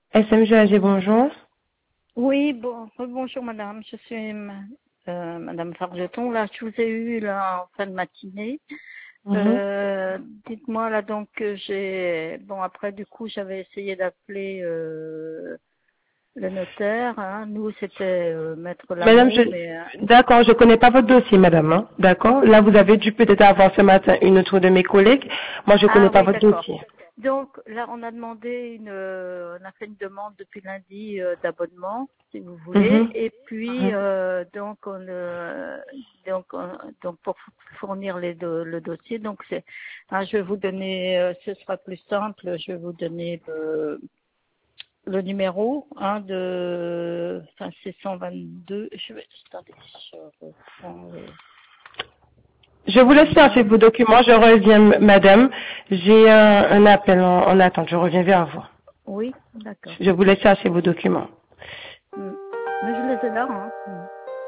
SMGAG, bonjour. Oui, bonjour madame, je suis madame Fargeton. Là, je vous ai eu là en fin de matinée. Mhm. Dites-moi là donc après du coup j'avais essayé d'appeler le notaire. Hein. Nous c'était Maître Madame, Lameau, mais d'accord, je connais pas votre dossier, madame, hein. D'accord. Là, vous avez dû peut-être avoir ce matin une autre de mes collègues. Moi, je connais ah pas oui votre d'accord. dossier. Donc là on a demandé on a fait une demande depuis lundi d'abonnement, si vous voulez, Mhm. et puis Mhm. donc pour fournir le dossier, donc je vais vous donner, ce sera plus simple, je vais vous donner le numéro c'est 122. Attendez, je reprends Je vous le laisse chercher nom. vos documents. Je reviens, madame. J'ai un appel en attente. Je reviens vers vous. Oui, d'accord. Je vous laisse chercher vos documents. Hmm. Mais je les ai là. Hein. Hmm.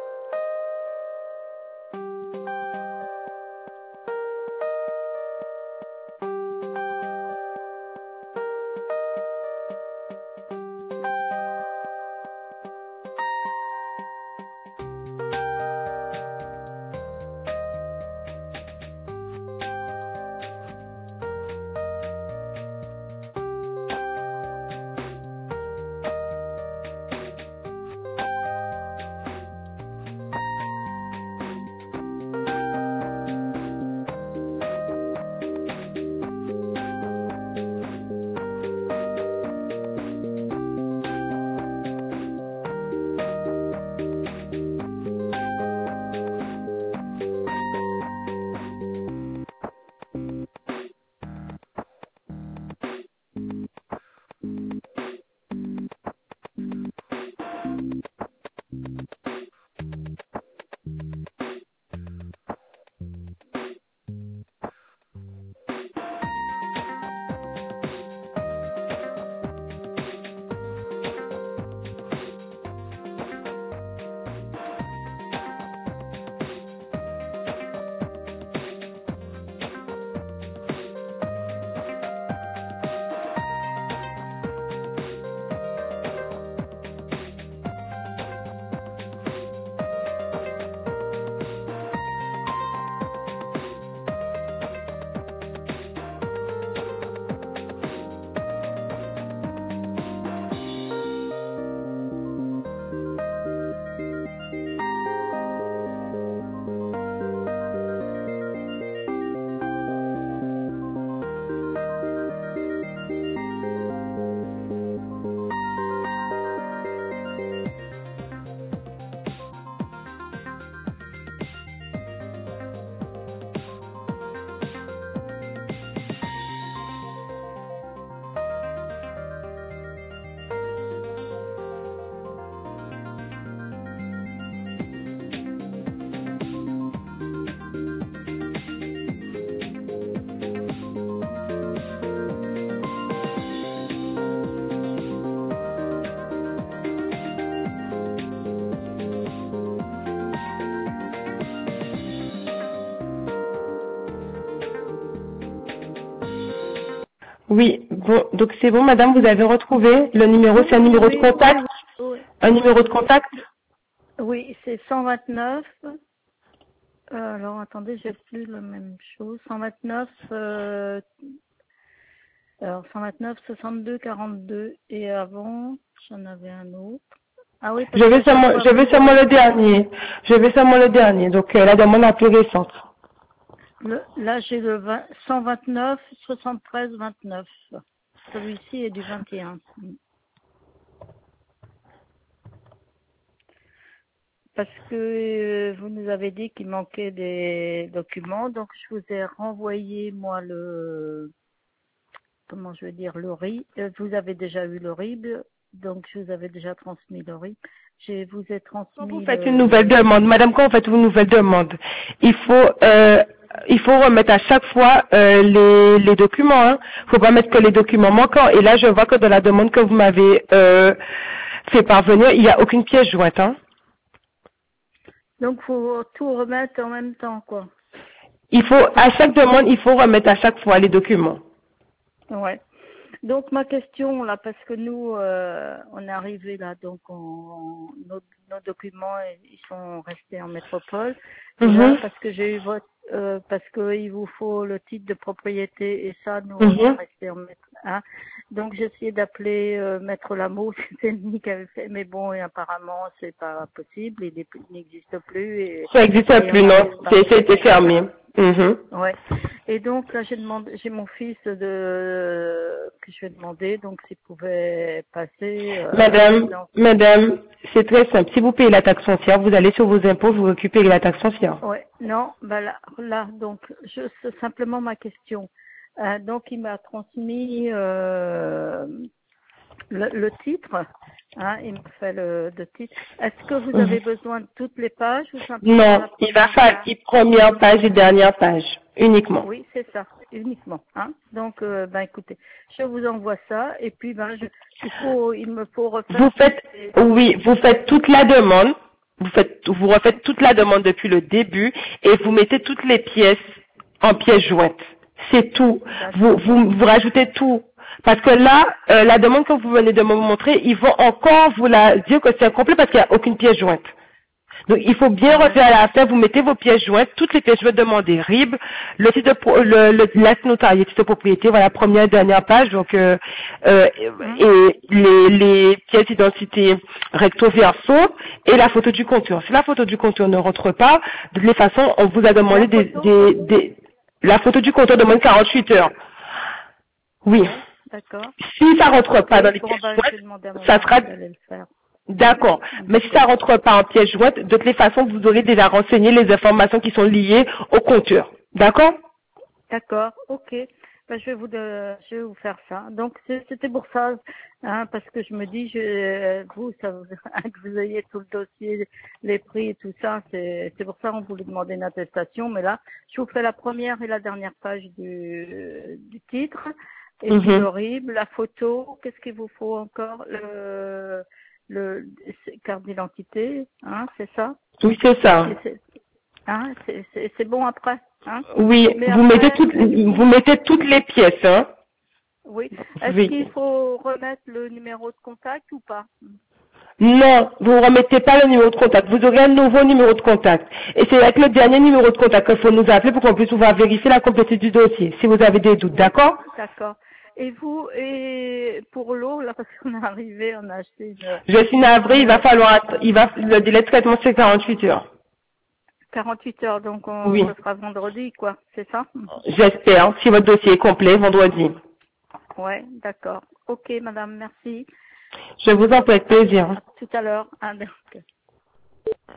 Oui. Bon, donc c'est bon, madame. Vous avez retrouvé le numéro. Oui, C'est un numéro de oui, oui, contact. oui, oui, Un numéro de contact. oui, c'est 129. Alors, attendez, j'ai plus la même chose. 129, alors 129, 62, 42. Et avant, j'en avais un autre. Ah oui, parce qu'à chaque fois, Je vous vais seulement le corrigez. dernier. Je vais seulement le dernier. Donc la demande la plus récente. Là, j'ai le 129, 73, 29. Celui-ci est du 21. Parce que vous nous avez dit qu'il manquait des documents, donc je vous ai renvoyé, moi, comment je veux dire, le RIB. Vous avez déjà eu le RIB, donc je vous avais déjà transmis le RIB. Je vous ai Quand vous transmis faites une nouvelle demande, madame, quand vous faites une nouvelle demande, il faut, euh, il faut remettre à chaque fois les documents. Hein. Il faut pas mettre que les documents manquants. Et là, je vois que dans la demande que vous m'avez fait parvenir, il n'y a aucune pièce jointe. Hein. Donc, faut tout remettre en même temps, quoi. Il faut, à chaque demande, il faut remettre à chaque fois les documents. Ouais. Donc ma question là, parce que nous, on est arrivé là, donc nos documents ils sont restés en métropole. Et là, Mhm. parce que j'ai eu parce que il vous faut le titre de propriété et ça, nous on est Mhm. resté en métropole. Hein. Donc j'ai essayé d'appeler Maître Lameau, c'était lui qui avait fait, mais bon, et apparemment c'est pas possible, il n'existe plus Ça n'existe et on plus, non. n'arrive pas. C'était fermé. Mhm. Ouais. Et donc là, j'ai mon fils que je vais demander, donc s'il pouvait passer. Donc, Madame, c'est très simple. Si vous payez la taxe foncière, vous allez sur vos impôts, vous récupérez la taxe foncière. ouais. Non, bah là, donc, c'est simplement ma question. Donc, il m'a transmis le titre. Hein, il me fait le titre. Est-ce que vous avez Mhm. besoin de toutes les pages ou simplement Non, la il va première falloir page? première page et dernière page, uniquement. Oui, c'est ça, uniquement. Hein. Donc, ben écoutez, je vous envoie ça et puis ben il me faut refaire Vous toutes faites, les. oui, vous faites toute la demande, vous refaites toute la demande depuis le début et vous mettez toutes les pièces en pièces jointes. C'est tout. Vous rajoutez tout. Parce que là, la demande que vous venez de me montrer, ils vont encore vous la dire que c'est incomplet parce qu'il n'y a aucune pièce jointe. Donc, il faut bien Ah ouais. refaire à la fin, vous mettez vos pièces jointes, toutes les pièces jointes demandées, RIB, le titre de, l'acte notarié, titre de propriété, voilà, première et dernière page, donc, Hein. et les pièces d'identité recto verso, et la photo du compteur. Si la photo du compteur ne rentre pas, de toute façon, on vous a La demandé photo. la photo du compteur demande 48 heures. Oui. Ouais, d'accord. Si ça rentre Ok, pas dans les bon pièces ben je vais jointes, demander à mon ça sera mari d'aller le faire. d'accord. Mais si ça D'accord. rentre pas en pièce jointe, de toutes les façons, vous aurez déjà renseigné les informations qui sont liées au compteur. D'accord? D'accord, ok. Ben, je vais vous faire ça. Donc c'était pour ça, hein, parce que je me dis, vous, que vous ayez tout le dossier, les prix et tout ça, c'est pour ça qu'on voulait demander une attestation. Mais là, je vous fais la première et la dernière page du titre, et puis Mhm. le RIB, la photo. Qu'est-ce qu'il vous faut encore? Le carte d'identité, hein, c'est ça? Oui, c'est ça. Et hein, c'est bon après, hein? Oui, Mais après, vous mettez toutes les pièces, hein? oui. Est-ce Oui. qu'il faut remettre le numéro de contact ou pas? Non, vous ne remettez pas le numéro de contact. Vous aurez un nouveau numéro de contact. Et c'est avec le dernier numéro de contact qu'il faut nous appeler pour qu'on puisse pouvoir vérifier la complétude du dossier, si vous avez des doutes, Oui, d'accord? d'accord. Et pour l'eau, là, parce qu'on est arrivé, on a acheté Je suis navrée, il va une falloir, le délai de traitement c'est 48 heures. 48 heures, donc Oui. ce sera vendredi, quoi, c'est ça? J'espère, si votre dossier est complet, vendredi. Ouais, d'accord. Ok, madame, merci. Je vous en prie avec plaisir. À tout à l'heure. Hein, donc.